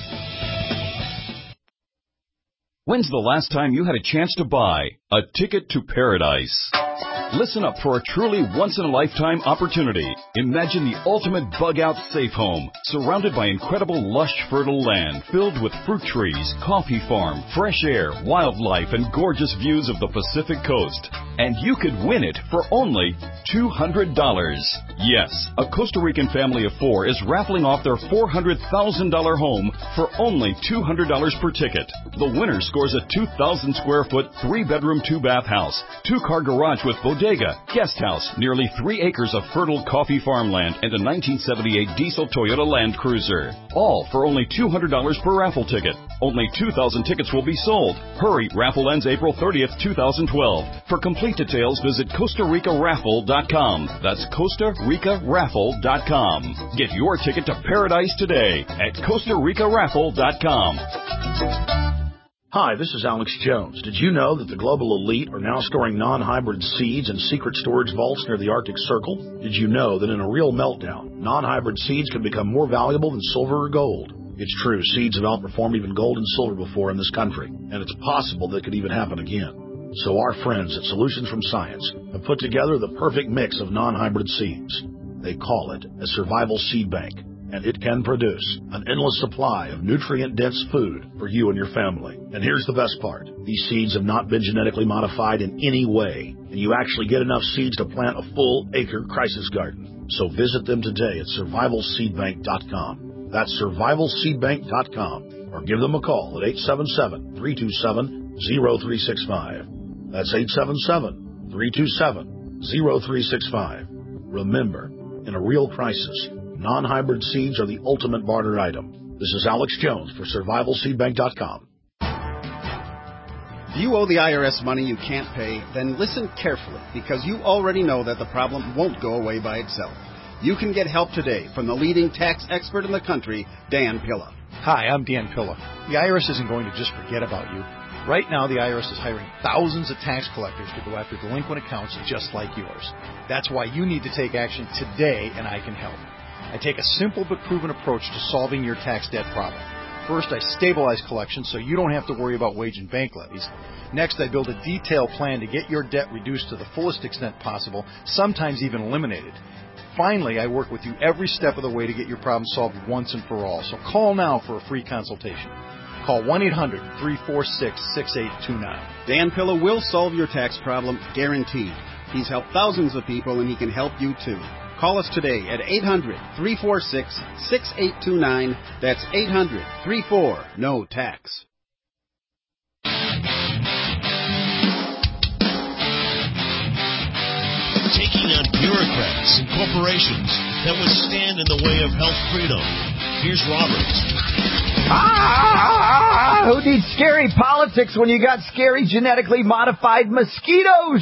When's the last time you had a chance to buy a ticket to paradise? Listen up for a truly once-in-a-lifetime opportunity. Imagine the ultimate bug-out safe home, surrounded by incredible lush, fertile land filled with fruit trees, coffee farm, fresh air, wildlife, and gorgeous views of the Pacific coast. And you could win it for only two hundred dollars. Yes, a Costa Rican family of four is raffling off their four hundred thousand dollars home for only two hundred dollars per ticket. The winner scores a two thousand square foot, three-bedroom, two-bath house, two-car garage with bodega, guest house, nearly three acres of fertile coffee farmland, and a nineteen seventy-eight diesel Toyota Land Cruiser. All for only two hundred dollars per raffle ticket. Only two thousand tickets will be sold. Hurry, raffle ends April thirtieth, two thousand twelve. For complete details, visit Costa Rica Raffle dot com. That's Costa Rica Raffle dot com. Get your ticket to paradise today at Costa Rica Raffle dot com. Hi, this is Alex Jones. Did you know that the global elite are now storing non-hybrid seeds in secret storage vaults near the Arctic Circle? Did you know that in a real meltdown, non-hybrid seeds can become more valuable than silver or gold? It's true, seeds have outperformed even gold and silver before in this country, and it's possible that could even happen again. So our friends at Solutions from Science have put together the perfect mix of non-hybrid seeds. They call it a survival seed bank, and it can produce an endless supply of nutrient-dense food for you and your family. And here's the best part. These seeds have not been genetically modified in any way, and you actually get enough seeds to plant a full-acre crisis garden. So visit them today at survival seed bank dot com. That's survival seed bank dot com, or give them a call at eight seven seven, three two seven, zero three six five. That's eight seven seven, three two seven, zero three six five. Remember, in a real crisis, non-hybrid seeds are the ultimate barter item. This is Alex Jones for survival seed bank dot com. Do you owe the I R S money you can't pay? Then listen carefully, because you already know that the problem won't go away by itself. You can get help today from the leading tax expert in the country, Dan Pilla. Hi, I'm Dan Pilla. The I R S isn't going to just forget about you. Right now, the I R S is hiring thousands of tax collectors to go after delinquent accounts just like yours. That's why you need to take action today, and I can help. I take a simple but proven approach to solving your tax debt problem. First, I stabilize collections so you don't have to worry about wage and bank levies. Next, I build a detailed plan to get your debt reduced to the fullest extent possible, sometimes even eliminated. Finally, I work with you every step of the way to get your problem solved once and for all. So call now for a free consultation. Call one eight hundred, three four six, six eight two nine. Dan Pilla will solve your tax problem, guaranteed. He's helped thousands of people, and he can help you too. Call us today at eight hundred, three four six, six eight two nine. That's eight hundred, three four, N O tax. Taking on bureaucrats and corporations that would stand in the way of health freedom. Here's Robert. Ah, who needs scary politics when you got scary genetically modified mosquitoes?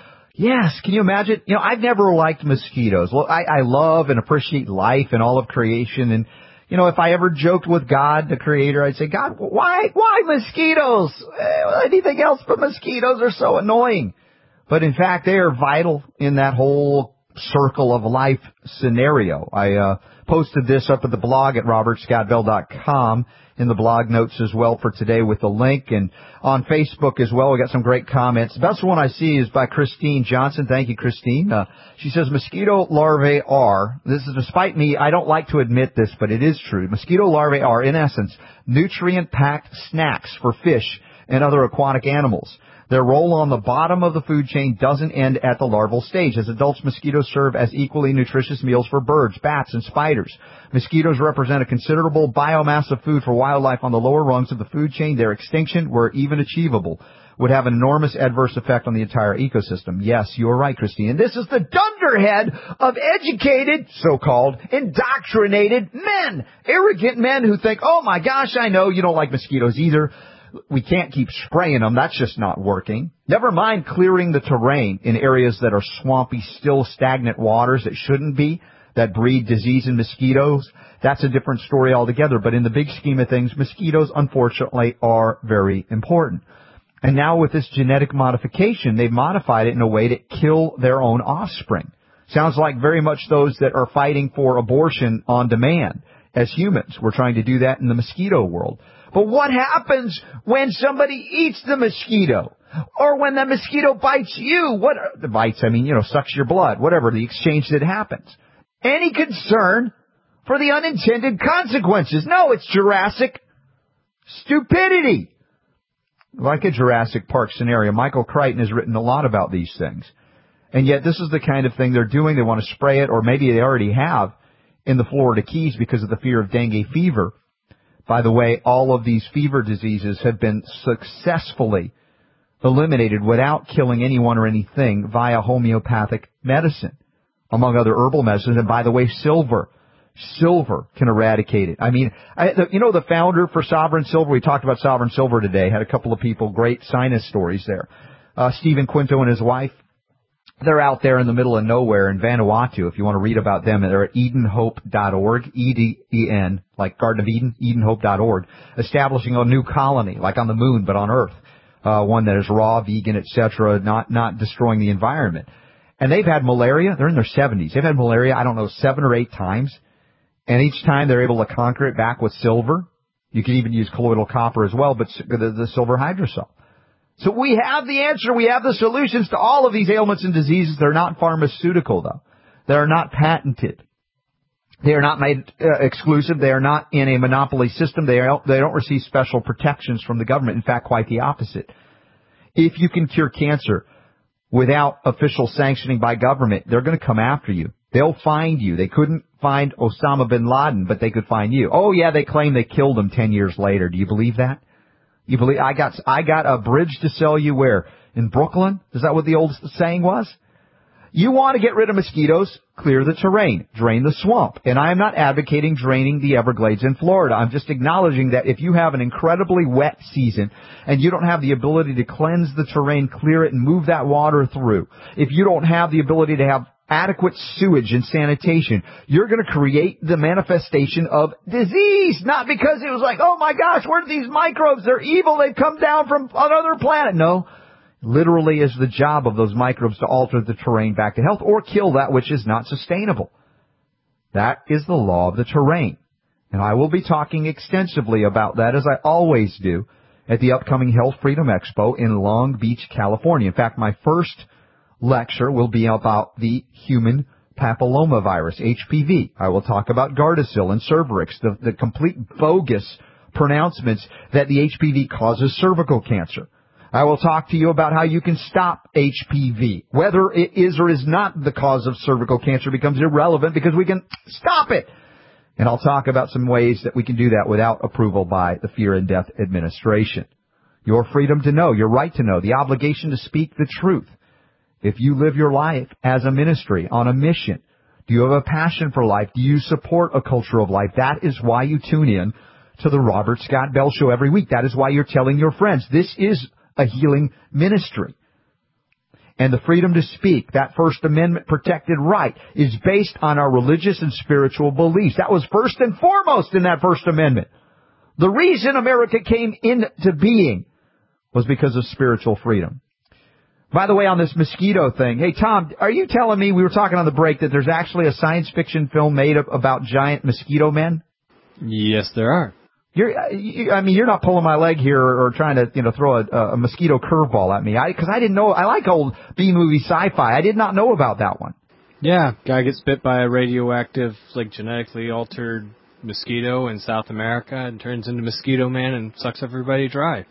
Yes, can you imagine? You know, I've never liked mosquitoes. Well, I, I love and appreciate life and all of creation. And, you know, if I ever joked with God, the Creator, I'd say, God, why, why mosquitoes? Anything else but mosquitoes are so annoying. But in fact, they are vital in that whole circle of life scenario. I uh, posted this up at the blog at robert scott bell dot com in the blog notes as well for today with the link. And on Facebook as well, we got some great comments. The best one I see is by Christine Johnson. Thank you, Christine. Uh, she says, mosquito larvae are, this is despite me, I don't like to admit this, but it is true. Mosquito larvae are, in essence, nutrient-packed snacks for fish and other aquatic animals. Their role on the bottom of the food chain doesn't end at the larval stage. As adults, mosquitoes serve as equally nutritious meals for birds, bats, and spiders. Mosquitoes represent a considerable biomass of food for wildlife on the lower rungs of the food chain. Their extinction, were even achievable, would have an enormous adverse effect on the entire ecosystem. Yes, you are right, Christine. And this is the dunderhead of educated, so-called, indoctrinated men. Arrogant men who think, oh my gosh, I know you don't like mosquitoes either. We can't keep spraying them. That's just not working. Never mind clearing the terrain in areas that are swampy, still stagnant waters that shouldn't be, that breed disease in mosquitoes. That's a different story altogether. But in the big scheme of things, mosquitoes, unfortunately, are very important. And now with this genetic modification, they've modified it in a way to kill their own offspring. Sounds like very much those that are fighting for abortion on demand. As humans, we're trying to do that in the mosquito world. But what happens when somebody eats the mosquito? Or when the mosquito bites you? What are the bites? I mean, you know, sucks your blood, whatever, the exchange that happens. Any concern for the unintended consequences? No, it's Jurassic stupidity. Like a Jurassic Park scenario. Michael Crichton has written a lot about these things. And yet this is the kind of thing they're doing. They want to spray it, or maybe they already have, in the Florida Keys because of the fear of dengue fever. By the way, all of these fever diseases have been successfully eliminated without killing anyone or anything via homeopathic medicine, among other herbal medicines. And by the way, silver. Silver can eradicate it. I mean, I, the, you know, the founder for Sovereign Silver, we talked about Sovereign Silver today, had a couple of people, great sinus stories there. Uh, Stephen Quinto and his wife, they're out there in the middle of nowhere in Vanuatu. If you want to read about them, they're at eden hope dot org, E D E N, like Garden of Eden, eden hope dot org, establishing a new colony, like on the moon, but on Earth, uh, one that is raw, vegan, et cetera, not, not destroying the environment. And they've had malaria. They're in their seventies. They've had malaria, I don't know, seven or eight times. And each time they're able to conquer it back with silver. You can even use colloidal copper as well, but the, the silver hydrosol. So we have the answer. We have the solutions to all of these ailments and diseases. They're not pharmaceutical, though. They're not patented. They are not made uh, exclusive. They are not in a monopoly system. They, are, they don't receive special protections from the government. In fact, quite the opposite. If you can cure cancer without official sanctioning by government, they're going to come after you. They'll find you. They couldn't find Osama bin Laden, but they could find you. Oh, yeah, they claim they killed him ten years later. Do you believe that? You believe I got I got a bridge to sell you where? In Brooklyn? Is that what the old saying was? You want to get rid of mosquitoes, clear the terrain, drain the swamp. And I am not advocating draining the Everglades in Florida. I'm just acknowledging that if you have an incredibly wet season and you don't have the ability to cleanse the terrain, clear it, and move that water through, if you don't have the ability to have adequate sewage and sanitation, you're going to create the manifestation of disease. Not because it was like, oh my gosh, where are these microbes? They're evil. They've come down from another planet. No, literally is the job of those microbes to alter the terrain back to health or kill that which is not sustainable. That is the law of the terrain. And I will be talking extensively about that, as I always do, at the upcoming Health Freedom Expo in Long Beach, California. In fact, my first lecture will be about the human papillomavirus, H P V. I will talk about Gardasil and Cervarix, the, the complete bogus pronouncements that the H P V causes cervical cancer. I will talk to you about how you can stop H P V. Whether it is or is not the cause of cervical cancer becomes irrelevant because we can stop it. And I'll talk about some ways that we can do that without approval by the Fear and Death Administration. Your freedom to know, your right to know, the obligation to speak the truth. If you live your life as a ministry, on a mission, do you have a passion for life? Do you support a culture of life? That is why you tune in to the Robert Scott Bell Show every week. That is why you're telling your friends. This is a healing ministry. And the freedom to speak, that First Amendment protected right, is based on our religious and spiritual beliefs. That was first and foremost in that First Amendment. The reason America came into being was because of spiritual freedom. By the way, on this mosquito thing, hey, Tom, are you telling me, we were talking on the break, that there's actually a science fiction film made about giant mosquito men? Yes, there are. You're, you, I mean, you're not pulling my leg here or, or trying to, you know, throw a, a mosquito curveball at me. I, cause I didn't know, I like old B-movie sci-fi. I did not know about that one. Yeah, guy gets bit by a radioactive, like genetically altered mosquito in South America and turns into Mosquito Man and sucks everybody dry.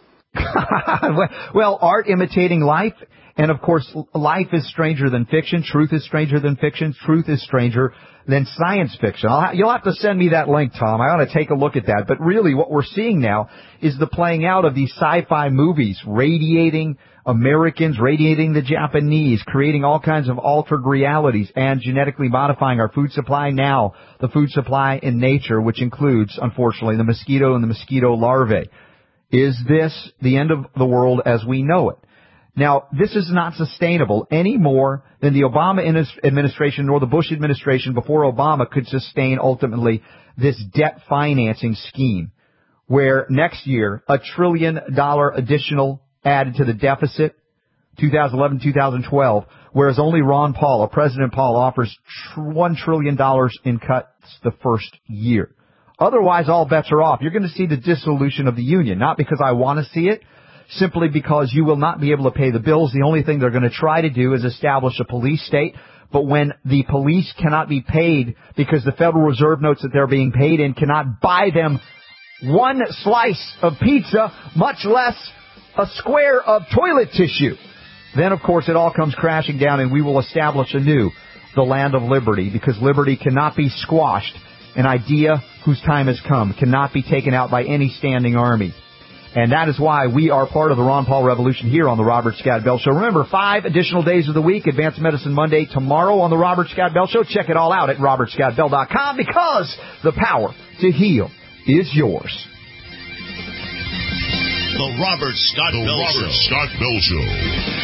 Well, art imitating life, and of course, life is stranger than fiction. Truth is stranger than fiction. Truth is stranger than science fiction. I'll ha- you'll have to send me that link, Tom. I ought to take a look at that. But really, what we're seeing now is the playing out of these sci-fi movies, radiating Americans, radiating the Japanese, creating all kinds of altered realities, and genetically modifying our food supply now, the food supply in nature, which includes, unfortunately, the mosquito and the mosquito larvae. Is this the end of the world as we know it? Now, this is not sustainable any more than the Obama administration nor the Bush administration before Obama could sustain ultimately this debt financing scheme, where next year a trillion dollar additional added to the deficit, twenty eleven, twenty twelve, whereas only Ron Paul, or President Paul, offers one trillion dollars in cuts the first year. Otherwise, all bets are off. You're going to see the dissolution of the union, not because I want to see it, simply because you will not be able to pay the bills. The only thing they're going to try to do is establish a police state. But when the police cannot be paid because the Federal Reserve notes that they're being paid in cannot buy them one slice of pizza, much less a square of toilet tissue, then, of course, it all comes crashing down, and we will establish anew the land of liberty, because liberty cannot be squashed. An idea whose time has come cannot be taken out by any standing army. And that is why we are part of the Ron Paul Revolution here on the Robert Scott Bell Show. Remember, five additional days of the week, Advanced Medicine Monday tomorrow on the Robert Scott Bell Show. Check it all out at robert scott bell dot com, because the power to heal is yours. The Robert Scott the Bell Robert Show. Scott Bell Show.